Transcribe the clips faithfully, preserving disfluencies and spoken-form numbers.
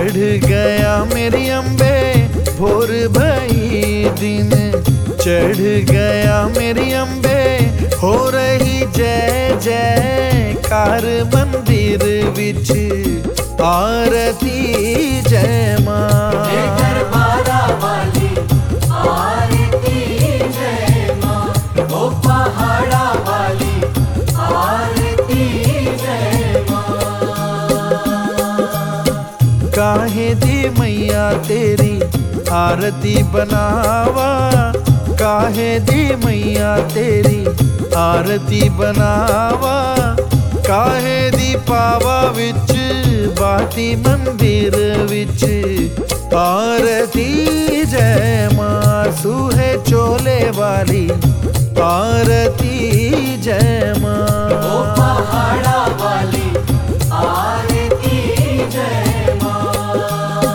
चढ़ गया मेरी अम्बे भोर भई दिन, चढ़ गया मेरी अम्बे हो रही जय जयकार मंदिर विच आरती जय मां। दरबारा वाली आरती जय मां, ओ पहाड़ा वाली आरती जय मां। काहे दी मैया तेरी आरती बनावा, काहे दी मैया तेरी आरती बनावा, काहे दी पावा विच बाती मंदिर विच आरती जय मां। सूहे चोले वाली आरती जय मां, ओ पहाड़ा वाली आरती जय मां।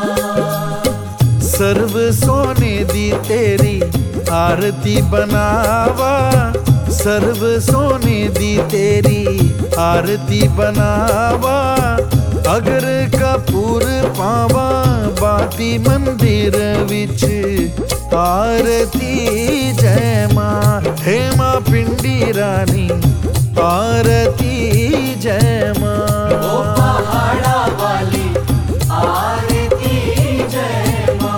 सर्व सोने दी तेरी आरती बनावा, सर्व सोने दी तेरी आरती बनावा, अगर कपूर पावा बाती मंदिर विच आरती जय मां। हे मां पिंडी रानी आरती जय मां, ओ पहाड़ा वाली आरती जय मां।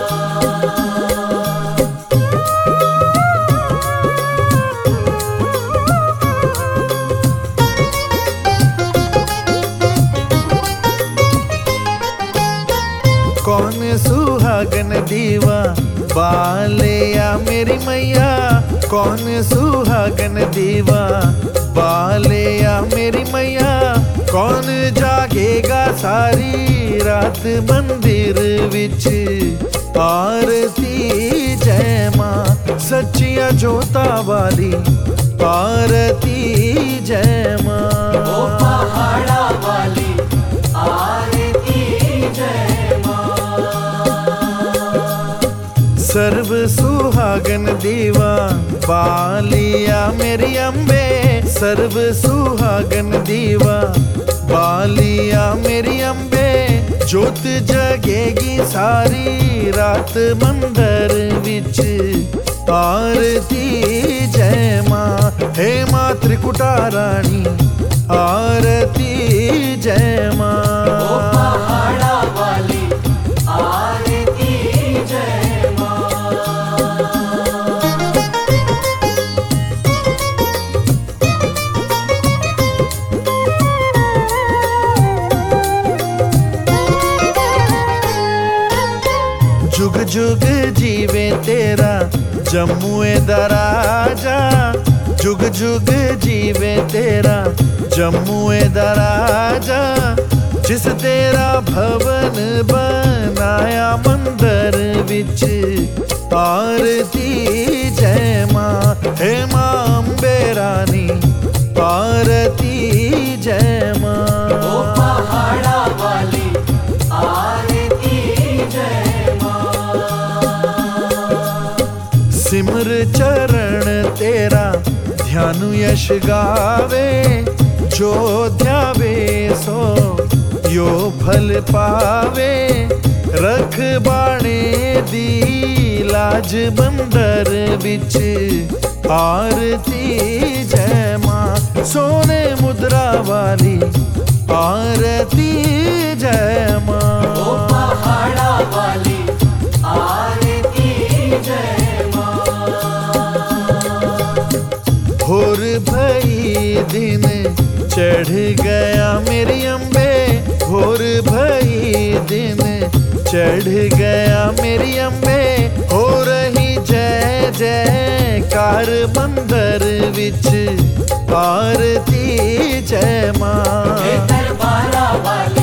कौन सुहागन दीवा बालिया मेरी मैया, कौन सुहागन दीवा बालिया मेरी मैया, कौन जागेगा सारी रात मंदिर विच आरती जय मां। सच्चिया जोता वाली आरती जय मां, ओ पहाड़ा वाली आरती जय मां। सर्व सुहागन दीवा बालिया मेरी अम्बे, सर्व सुहागन दीवा बालिया मेरी अम्बे, जोत जगेगी सारी रात मंदिर विच आरती जय मां। हे मां त्रिकुटा रानी आरती जय मां, ओ पहाड़ा वाली आरती जय मां। जुग जुग जीवे तेरा जम्मुए दराजा, जुग जुग जीवे तेरा जम्मुए दराजा, जिस तेरा भवन बनाया मंदिर विच आरती जय मां। हे मां अम्बे रानी आरती जय मां, ओ पहाड़ा वाली आरती जय मां। सिमर चरण तेरा ध्यान यश गावे, जो ध्यावे सो यो फल पावे, रख बाणे दी लाज मंदिर विच आरती जय मां। सोने मुद्रा वाली आरती जय मां, ओ पहाड़ा वाली आरती जय मां। भोर भई दिन चढ़ गया मेरी अम्बे, भोर भई दिन चढ़ गया मेरी अम्बे, हो रही जय जयकार मंदिर विच आरती जय मां। दरबारा वाली